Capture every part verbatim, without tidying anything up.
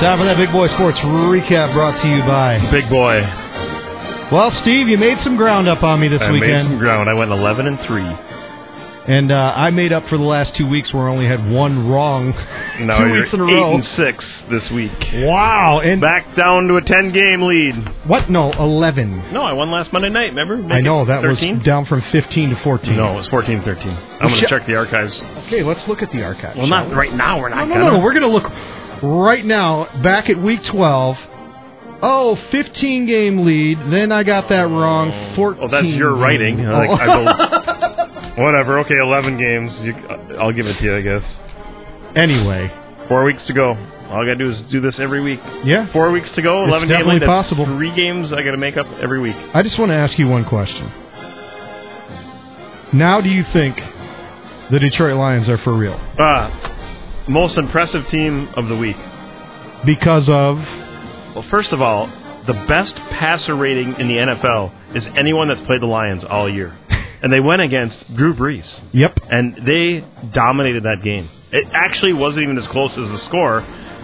Time for that Big Boy Sports recap brought to you by Big Boy. Well, Steve, you made some ground up on me this I weekend. I made some ground. I went eleven and three. And uh, I made up for the last two weeks where I only had one wrong no, two you're weeks in a eight row. and six this week. Wow! And back down to a ten-game lead. What? No, eleven. No, I won last Monday night. Remember? Make I know that thirteen? was down from fifteen to fourteen. No, it was fourteen thirteen. I'm going to check the archives. Okay, let's look at the archives. Well, not right now. We're not. No, no, gonna. no, no. We're going to look right now. Back at week twelve. Oh, fifteen-game lead. Then I got that wrong. fourteen. Oh, that's your writing. Oh. Like, I go, whatever. Okay, eleven games. You, I'll give it to you, I guess. Anyway. Four weeks to go. All I got to do is do this every week. Yeah. Four weeks to go. eleven it's definitely game lead. possible. That's three games I got to make up every week. I just want to ask you one question. Now do you think the Detroit Lions are for real? Uh, most impressive team of the week. Because of? Well, first of all, the best passer rating in the N F L is anyone that's played the Lions all year. And they went against Drew Brees. Yep. And they dominated that game. It actually wasn't even as close as the score.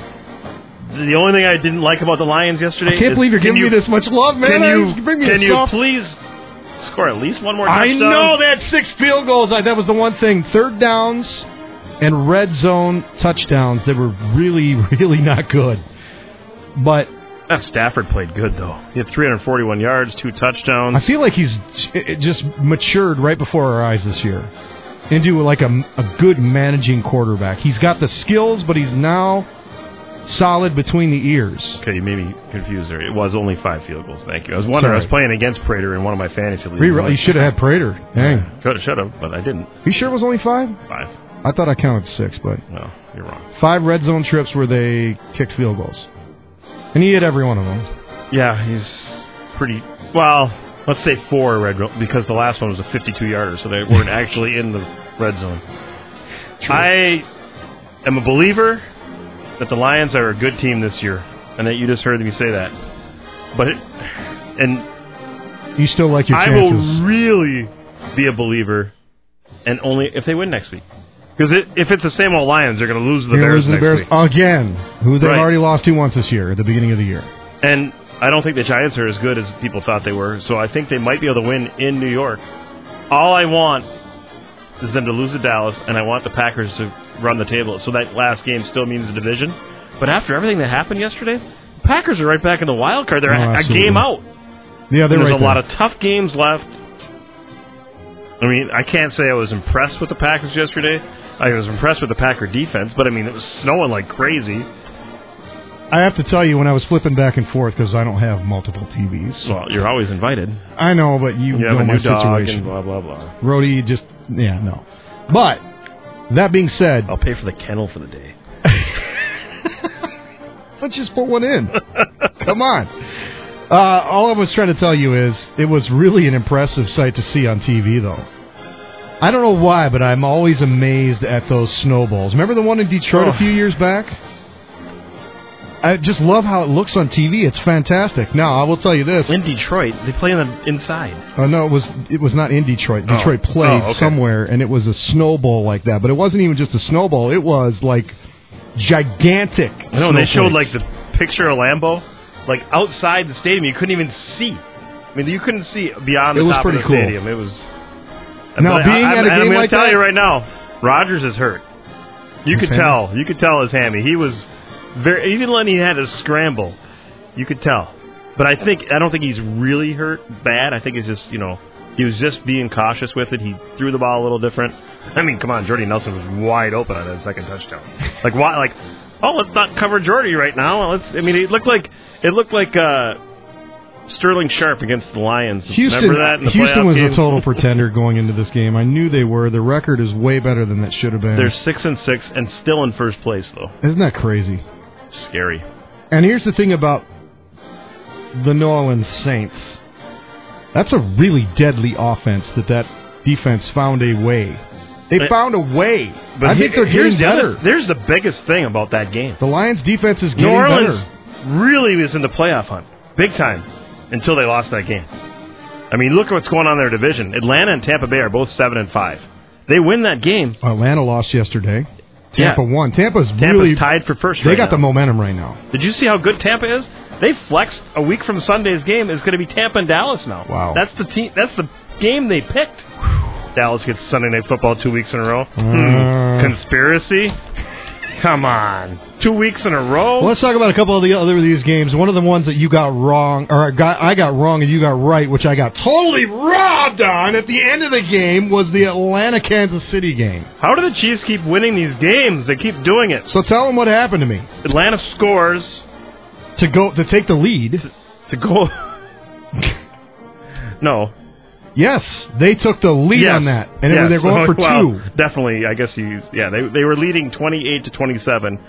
The only thing I didn't like about the Lions yesterday I can't is, believe you're giving you, me this much love, man. Can you, bring me can you soft... please score at least one more touchdown? I know they had six field goals. That was the one thing. Third downs and red zone touchdowns, they were really, really not good. But That Stafford played good, though. He had three hundred forty-one yards, two touchdowns. I feel like he's just matured right before our eyes this year into like a, a good managing quarterback. He's got the skills, but he's now solid between the ears. Okay, you made me confused there. It was only five field goals. Thank you. I was wondering. Sorry. I was playing against Prater in one of my fantasy leagues. Re- you should have had Prater. Dang. Could have, should have, but I didn't. You sure it was only five? Five. I thought I counted six, but no, you're wrong. Five red zone trips where they kicked field goals. And he hit every one of them. Yeah, he's pretty... Well, let's say four red zone, because the last one was a fifty-two-yarder, so they weren't actually in the red zone. True. I am a believer that the Lions are a good team this year, and that you just heard me say that. But it... And... You still like your I chances. will really be a believer, and only if they win next week. Because it, if it's the same old Lions, they're going to lose to the Bears next the Bears week. Again, who they've right. already lost to once this year, at the beginning of the year. And I don't think the Giants are as good as people thought they were, so I think they might be able to win in New York. All I want is them to lose to Dallas, and I want the Packers to run the table, so that last game still means the division. But after everything that happened yesterday, the Packers are right back in the wild card. They're oh, a game out. Yeah, they're There's right a lot there. of tough games left. I mean, I can't say I was impressed with the Packers yesterday. I was impressed with the Packer defense, but, I mean, it was snowing like crazy. I have to tell you, when I was flipping back and forth, because I don't have multiple T Vs. Well, you're always invited. I know, but you, you know have a my new dog situation. and blah, blah, blah. Rhodey just, yeah, no. But, that being said... I'll pay for the kennel for the day. Let's just put one in. Come on. Uh, all I was trying to tell you is, it was really an impressive sight to see on T V, though. I don't know why, but I'm always amazed at those snowballs. Remember the one in Detroit oh. a few years back? I just love how it looks on T V. It's fantastic. Now, I will tell you this. In Detroit, they play on the inside. Oh, no, it was it was not in Detroit. Detroit oh. played oh, okay. somewhere, and it was a snowball like that. But it wasn't even just a snowball. It was, like, gigantic. I know, and they showed, like, the picture of Lambeau, like, outside the stadium. You couldn't even see. I mean, you couldn't see beyond the it top of the cool. stadium. It was... Now, I, being I, at a I'm game going like to tell that, you right now, Rodgers is hurt. You could hammy? tell. You could tell his hammy. He was very, even when he had his scramble, you could tell. But I think I don't think he's really hurt bad. I think it's just, you know, he was just being cautious with it. He threw the ball a little different. I mean, come on, Jordy Nelson was wide open on his second touchdown. Like why? Like, oh, let's not cover Jordy right now. Let's. I mean, it looked like it looked like. Uh, Sterling Sharp against the Lions. Houston, Remember that in the Houston was game? a total pretender going into this game. I knew they were. The record is way better than that should have been. They're six and six and still in first place, though. Isn't that crazy? Scary. And here's the thing about the New Orleans Saints. That's a really deadly offense that that defense found a way. They but, found a way. But I think they're here's getting the better. Other, there's the biggest thing about that game. The Lions' defense is getting New Orleans better. really was in the playoff hunt, big time. Until they lost that game. I mean, look at what's going on in their division. Atlanta and Tampa Bay are both seven and five. They win that game. Atlanta lost yesterday. Tampa yeah. won. Tampa's, Tampa's really tied for first. They right got now. the momentum right now. Did you see how good Tampa is? They flexed a week from Sunday's game. It's going to be Tampa and Dallas now. Wow. That's the team. That's the game they picked. Dallas gets Sunday Night Football two weeks in a row. Uh, hmm. Conspiracy? Come on. Two weeks in a row? Well, let's talk about a couple of the other of these games. One of the ones that you got wrong, or I got, I got wrong and you got right, which I got totally robbed on at the end of the game, was the Atlanta-Kansas City game. How do the Chiefs keep winning these games? They keep doing it. So tell them what happened to me. Atlanta scores. To go to take the lead. To, to go... no. Yes, they took the lead yes. on that, and yes. they're going for well, two. Definitely, I guess you. Yeah, they they were leading twenty-eight to twenty-seven,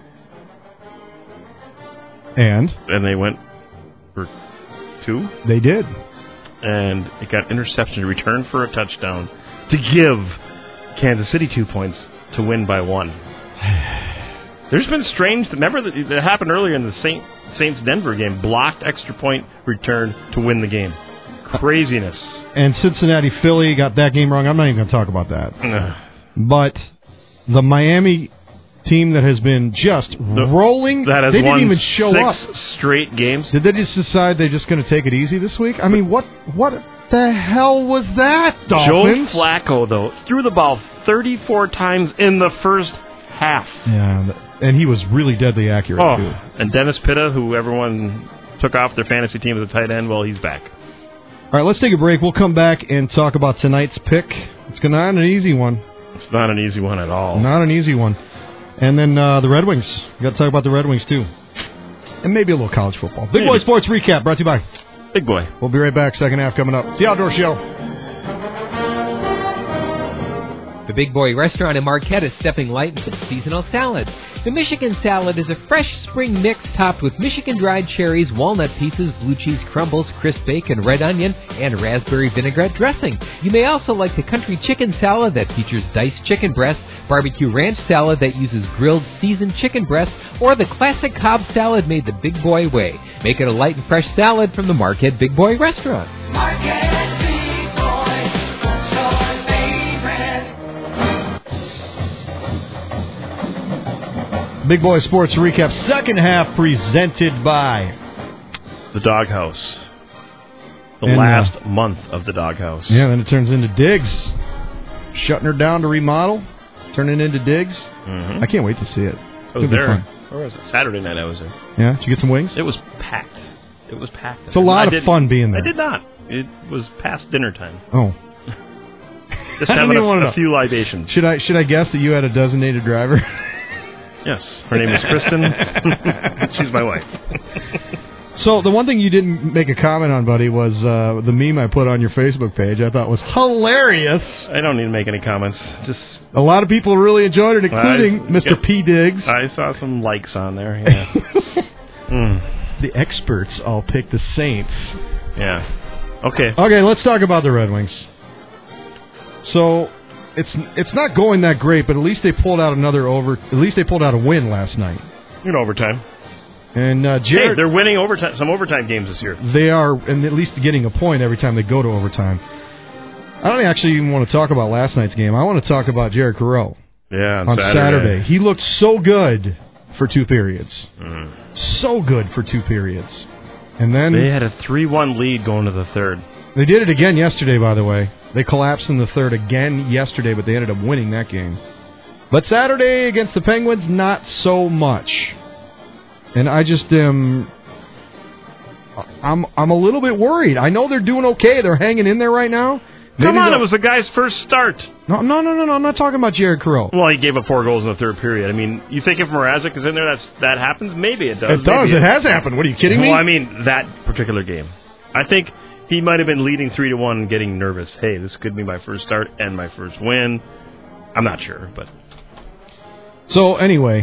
and and they went for two. They did, and it got interception, return for a touchdown to give Kansas City two points to win by one. There's been strange. Remember that it happened earlier in the Saint, Saints Denver game. Blocked extra point return to win the game. Craziness. And Cincinnati Philly got that game wrong. I'm not even going to talk about that. But the Miami team that has been just the, rolling, that has they didn't won even show six up. Straight games. Did they just decide they're just going to take it easy this week? I mean, what what the hell was that, Dolphins? Joe Flacco, though, threw the ball thirty-four times in the first half. Yeah, and he was really deadly accurate, oh, too. And Dennis Pitta, who everyone took off their fantasy team as a tight end, well, he's back. All right, let's take a break. We'll come back and talk about tonight's pick. It's not an easy one. It's not an easy one at all. Not an easy one. And then uh, the Red Wings. We got to talk about the Red Wings, too. And maybe a little college football. Big maybe. Boy Sports Recap brought to you by Big Boy. We'll be right back. Second half coming up. The Outdoor Show. The Big Boy Restaurant in Marquette is stepping light into the seasonal salads. The Michigan salad is a fresh spring mix topped with Michigan dried cherries, walnut pieces, blue cheese crumbles, crisp bacon, red onion, and raspberry vinaigrette dressing. You may also like the country chicken salad that features diced chicken breast, barbecue ranch salad that uses grilled seasoned chicken breast, or the classic Cobb salad made the Big Boy way. Make it a light and fresh salad from the Marquette Big Boy Restaurant. Marquette Big Boy, your favorite. Big Boy Sports Recap, second half presented by The Doghouse. The and, last uh, month of The Doghouse. Yeah, then it turns into Diggs. Shutting her down to remodel, turning into Diggs. Mm-hmm. I can't wait to see it. I was there. Where was it? Saturday night I was there. Yeah? Did you get some wings? It was packed. It was packed. It's a lot I of fun being there. I did not. It was past dinner time. Oh. Just I don't having even a, want to a know. few libations. Should I should I guess that you had a designated driver? Yes. Her name is Kristen. She's my wife. So the one thing you didn't make a comment on, buddy, was uh, the meme I put on your Facebook page. I thought was hilarious. I don't need to make any comments. Just a lot of people really enjoyed it, including I, Mister yeah, P. Diggs. I saw some likes on there. Yeah. mm. The experts all picked the Saints. Yeah. Okay. Okay, let's talk about the Red Wings. So it's it's not going that great, but at least they pulled out another over. At least they pulled out a win last night in overtime. And uh, Jared, hey, they're winning overtime, some overtime games this year. They are, and at least getting a point every time they go to overtime. I don't actually even want to talk about last night's game. I want to talk about Jared Carreau. Yeah, on, on Saturday. Saturday. He looked so good for two periods. Mm. So good for two periods. And then they had a three one lead going to the third. They did it again yesterday, by the way. They collapsed in the third again yesterday, but they ended up winning that game. But Saturday against the Penguins, not so much. And I just am, I'm I'm a little bit worried. I know they're doing okay. They're hanging in there right now. Maybe Come on, it was the guy's first start. No, no, no, no, no. I'm not talking about Jared Carreau. Well, he gave up four goals in the third period. I mean, you think if Mrazek is in there, that's that happens? Maybe it does. It does. Maybe It has happened. What are you kidding me? Well, I mean, that particular game. I think he might have been leading three to one, and getting nervous. Hey, this could be my first start and my first win. I'm not sure, but so anyway.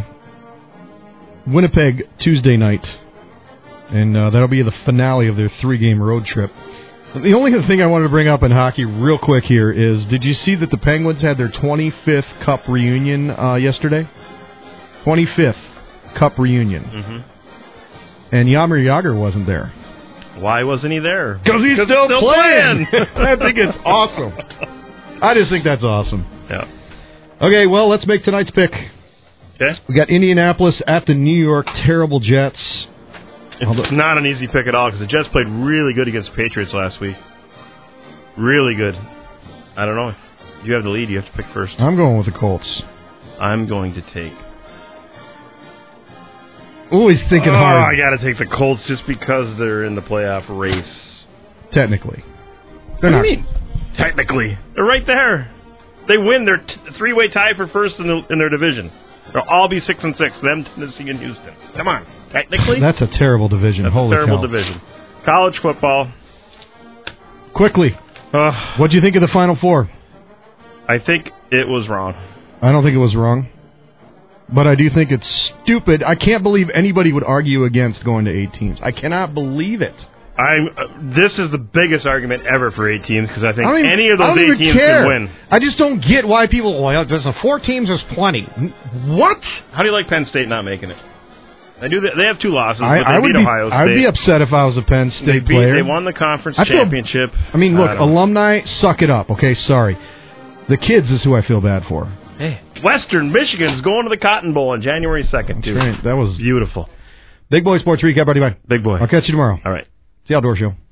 Winnipeg Tuesday night, and uh, that'll be the finale of their three-game road trip. The only other thing I wanted to bring up in hockey real quick here is, did you see that the Penguins had their twenty-fifth Cup reunion uh, yesterday? twenty-fifth Cup reunion. Mm-hmm. And Jaromir Jagr wasn't there. Why wasn't he there? Because he's still, still playing! playing. I think it's awesome. I just think that's awesome. Yeah. Okay, well, let's make tonight's pick. Okay. We got Indianapolis at the New York terrible Jets. It's not an easy pick at all because the Jets played really good against the Patriots last week. Really good. I don't know. You have the lead. You have to pick first. I'm going with the Colts. I'm going to take... Always thinking oh, hard. I got to take the Colts just because they're in the playoff race. Technically. They're what not. do you mean? Technically. They're right there. They win. They're t- three-way tie for first in, the, in their division. They'll all be six and six. Them, Tennessee, and Houston. Come on. Technically. That's a terrible division. That's Holy a terrible cow. division. College football. Quickly. Uh, What do you think of the Final Four? I think it was wrong. I don't think it was wrong. But I do think it's stupid. I can't believe anybody would argue against going to eight teams. I cannot believe it. I'm. Uh, this is the biggest argument ever for eight teams because I think I don't even- any of I those don't eight even teams care. can win. I just don't get why people. Well, there's a four teams is plenty. What? How do you like Penn State not making it? They do. That, they have two losses, I, but they I would beat be. Ohio State. I'd be upset if I was a Penn State they beat, player. They won the conference I feel- championship. I mean, look, I don't know. alumni, suck it up. Okay, sorry. The kids is who I feel bad for. Hey, Western Michigan's going to the Cotton Bowl on January second, too. Right, that was Beautiful. Big Boy Sports Recap. Ready, bye. Big boy. I'll catch you tomorrow. All right. It's the Outdoor Show.